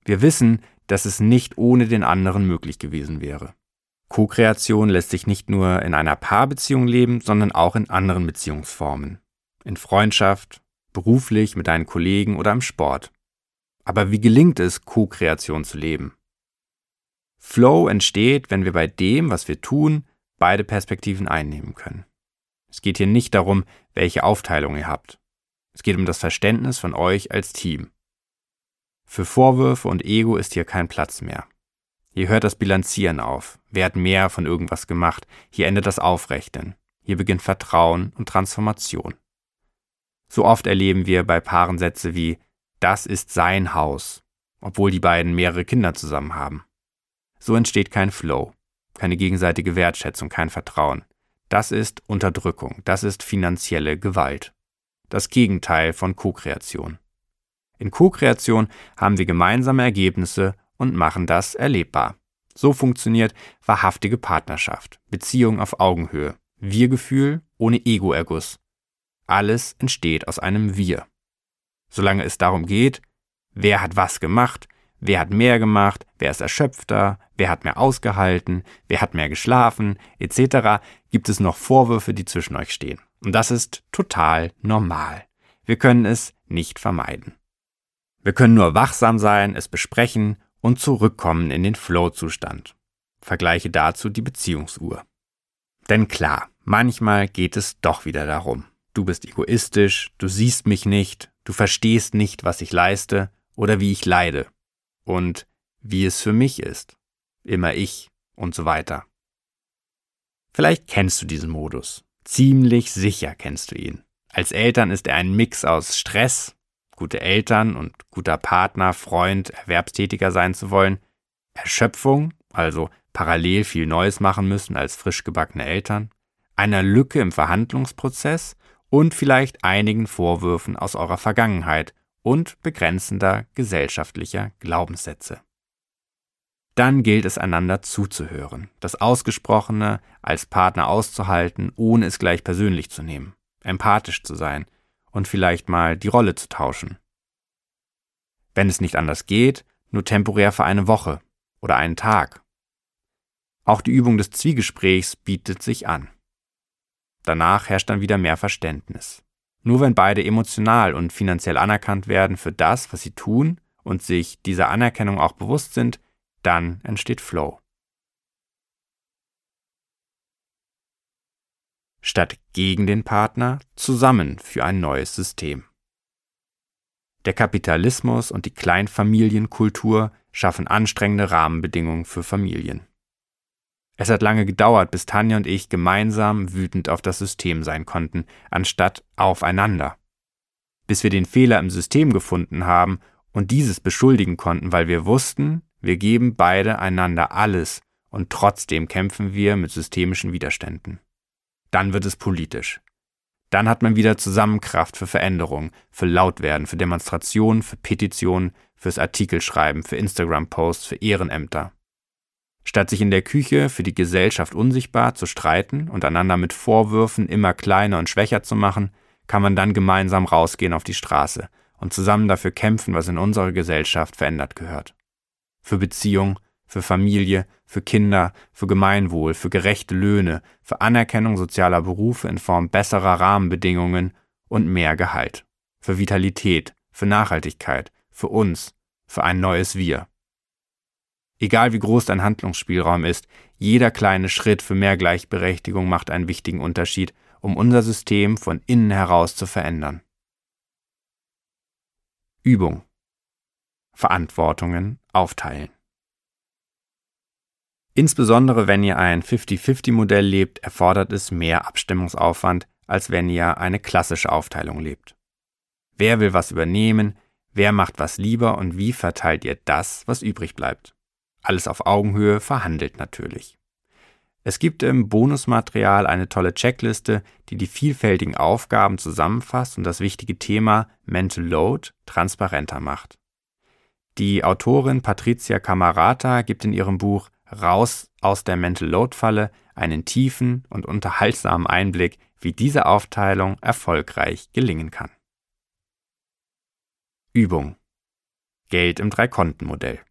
Wir wissen, dass es nicht ohne den anderen möglich gewesen wäre. Co-Kreation lässt sich nicht nur in einer Paarbeziehung leben, sondern auch in anderen Beziehungsformen. In Freundschaft, beruflich, mit deinen Kollegen oder im Sport. Aber wie gelingt es, Co-Kreation zu leben? Flow entsteht, wenn wir bei dem, was wir tun, beide Perspektiven einnehmen können. Es geht hier nicht darum, welche Aufteilung ihr habt. Es geht um das Verständnis von euch als Team. Für Vorwürfe und Ego ist hier kein Platz mehr. Hier hört das Bilanzieren auf. Wer hat mehr von irgendwas gemacht? Hier endet das Aufrechnen. Hier beginnt Vertrauen und Transformation. So oft erleben wir bei Paaren Sätze wie „Das ist sein Haus", obwohl die beiden mehrere Kinder zusammen haben. So entsteht kein Flow, keine gegenseitige Wertschätzung, kein Vertrauen. Das ist Unterdrückung, das ist finanzielle Gewalt. Das Gegenteil von Co-Kreation. In Co-Kreation haben wir gemeinsame Ergebnisse und machen das erlebbar. So funktioniert wahrhaftige Partnerschaft, Beziehung auf Augenhöhe, Wir-Gefühl ohne Ego-Erguss. Alles entsteht aus einem Wir. Solange es darum geht, wer hat was gemacht, wer hat mehr gemacht, wer ist erschöpfter, wer hat mehr ausgehalten, wer hat mehr geschlafen, etc., gibt es noch Vorwürfe, die zwischen euch stehen. Und das ist total normal. Wir können es nicht vermeiden. Wir können nur wachsam sein, es besprechen und zurückkommen in den Flow-Zustand. Vergleiche dazu die Beziehungsuhr. Denn klar, manchmal geht es doch wieder darum. Du bist egoistisch, du siehst mich nicht, du verstehst nicht, was ich leiste oder wie ich leide und wie es für mich ist. Immer ich und so weiter. Vielleicht kennst du diesen Modus. Ziemlich sicher kennst du ihn. Als Eltern ist er ein Mix aus Stress, gute Eltern und guter Partner, Freund, Erwerbstätiger sein zu wollen, Erschöpfung, also parallel viel Neues machen müssen als frisch gebackene Eltern, einer Lücke im Verhandlungsprozess und vielleicht einigen Vorwürfen aus eurer Vergangenheit und begrenzender gesellschaftlicher Glaubenssätze. Dann gilt es, einander zuzuhören, das Ausgesprochene als Partner auszuhalten, ohne es gleich persönlich zu nehmen, empathisch zu sein und vielleicht mal die Rolle zu tauschen. Wenn es nicht anders geht, nur temporär für eine Woche oder einen Tag. Auch die Übung des Zwiegesprächs bietet sich an. Danach herrscht dann wieder mehr Verständnis. Nur wenn beide emotional und finanziell anerkannt werden für das, was sie tun und sich dieser Anerkennung auch bewusst sind, dann entsteht Flow. Statt gegen den Partner, zusammen für ein neues System. Der Kapitalismus und die Kleinfamilienkultur schaffen anstrengende Rahmenbedingungen für Familien. Es hat lange gedauert, bis Tanja und ich gemeinsam wütend auf das System sein konnten, anstatt aufeinander. Bis wir den Fehler im System gefunden haben und dieses beschuldigen konnten, weil wir wussten, wir geben beide einander alles und trotzdem kämpfen wir mit systemischen Widerständen. Dann wird es politisch. Dann hat man wieder Zusammenkraft für Veränderung, für Lautwerden, für Demonstrationen, für Petitionen, fürs Artikelschreiben, für Instagram-Posts, für Ehrenämter. Statt sich in der Küche für die Gesellschaft unsichtbar zu streiten und einander mit Vorwürfen immer kleiner und schwächer zu machen, kann man dann gemeinsam rausgehen auf die Straße und zusammen dafür kämpfen, was in unserer Gesellschaft verändert gehört. Für Beziehung, für Familie, für Kinder, für Gemeinwohl, für gerechte Löhne, für Anerkennung sozialer Berufe in Form besserer Rahmenbedingungen und mehr Gehalt. Für Vitalität, für Nachhaltigkeit, für uns, für ein neues Wir. Egal wie groß dein Handlungsspielraum ist, jeder kleine Schritt für mehr Gleichberechtigung macht einen wichtigen Unterschied, um unser System von innen heraus zu verändern. Übung. Verantwortungen aufteilen. Insbesondere wenn ihr ein 50-50-Modell lebt, erfordert es mehr Abstimmungsaufwand, als wenn ihr eine klassische Aufteilung lebt. Wer will was übernehmen, wer macht was lieber und wie verteilt ihr das, was übrig bleibt? Alles auf Augenhöhe, verhandelt natürlich. Es gibt im Bonusmaterial eine tolle Checkliste, die die vielfältigen Aufgaben zusammenfasst und das wichtige Thema Mental Load transparenter macht. Die Autorin Patricia Camarata gibt in ihrem Buch Raus aus der Mental Load-Falle einen tiefen und unterhaltsamen Einblick, wie diese Aufteilung erfolgreich gelingen kann. Übung. Geld im Dreikontenmodell.